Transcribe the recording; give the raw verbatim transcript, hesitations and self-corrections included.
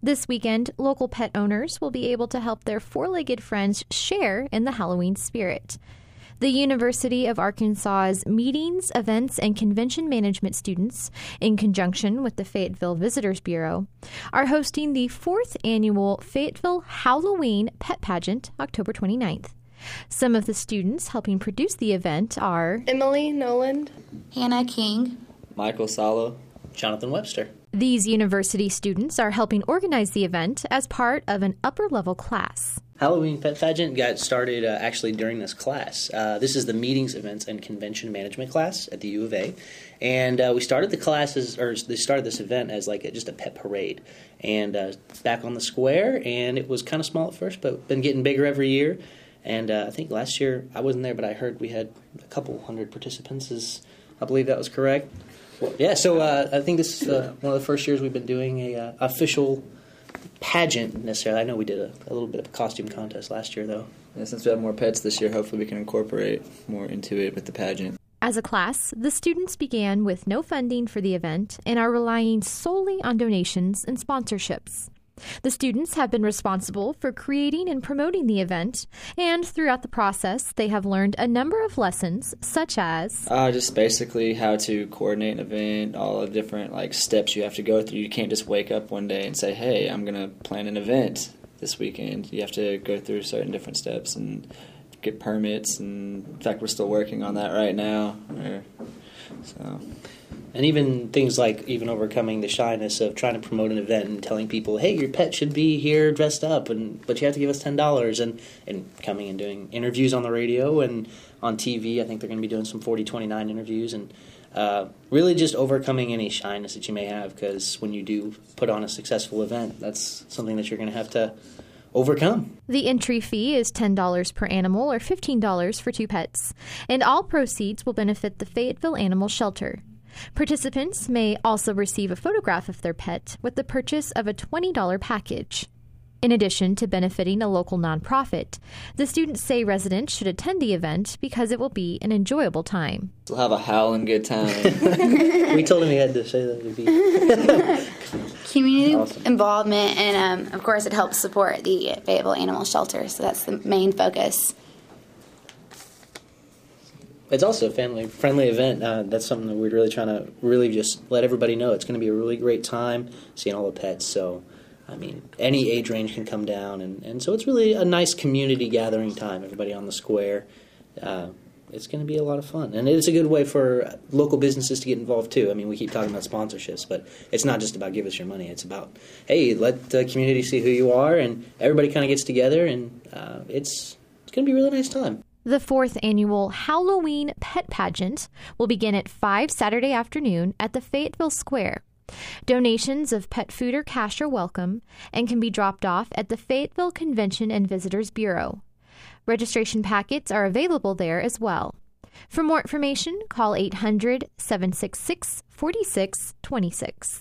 This weekend, local pet owners will be able to help their four-legged friends share in the Halloween spirit. The University of Arkansas's Meetings, Events, and Convention Management students, in conjunction with the Fayetteville Visitors Bureau, are hosting the fourth annual Fayetteville Halloween Pet Pageant October twenty-ninth. Some of the students helping produce the event are Emily Noland, Hannah King, Michael Salo, Jonathan Webster. These university students are helping organize the event as part of an upper-level class. Halloween Pet Pageant got started uh, actually during this class. Uh, this is the Meetings, Events, and Convention Management class at the U of A. And uh, we started the classes, or they started this event as like a, just a pet parade. And uh, back on the square, and it was kind of small at first, but been getting bigger every year. And uh, I think last year, I wasn't there, but I heard we had a couple hundred participants, is, I believe that was correct. Yeah, so uh, I think this is uh, one of the first years we've been doing a uh, official pageant necessarily. I know we did a, a little bit of a costume contest last year, though. Yeah, since we have more pets this year, hopefully we can incorporate more into it with the pageant. As a class, the students began with no funding for the event and are relying solely on donations and sponsorships. The students have been responsible for creating and promoting the event, and throughout the process, they have learned a number of lessons, such as Uh, just basically how to coordinate an event, all the different like steps you have to go through. You can't just wake up one day and say, hey, I'm going to plan an event this weekend. You have to go through certain different steps and get permits, and in fact, we're still working on that right now. So... And even things like even overcoming the shyness of trying to promote an event and telling people, hey, your pet should be here dressed up, and but you have to give us ten dollars, and, and coming and doing interviews on the radio and on T V. I think they're going to be doing some forty twenty-nine interviews, and uh, really just overcoming any shyness that you may have, because when you do put on a successful event, that's something that you're going to have to overcome. The entry fee is ten dollars per animal or fifteen dollars for two pets, and all proceeds will benefit the Fayetteville Animal Shelter. Participants may also receive a photograph of their pet with the purchase of a twenty dollars package. In addition to benefiting a local nonprofit, the students say residents should attend the event because it will be an enjoyable time. We'll have a howling good time. We told him he had to say that. It'd be community awesome. involvement, and um, of course it helps support the Fayetteville Animal Shelter, so that's the main focus. It's also a family-friendly event. Uh, that's something that we're really trying to really just let everybody know. It's going to be a really great time seeing all the pets. So, I mean, any age range can come down. And, and so it's really a nice community gathering time, everybody on the square. Uh, it's going to be a lot of fun. And it's a good way for local businesses to get involved, too. I mean, we keep talking about sponsorships, but it's not just about give us your money. It's about, hey, let the community see who you are, and everybody kind of gets together, and uh, it's, it's going to be a really nice time. The fourth annual Halloween Pet Pageant will begin at five Saturday afternoon at the Fayetteville Square. Donations of pet food or cash are welcome and can be dropped off at the Fayetteville Convention and Visitors Bureau. Registration packets are available there as well. For more information, call eight hundred, seven six six, four six two six.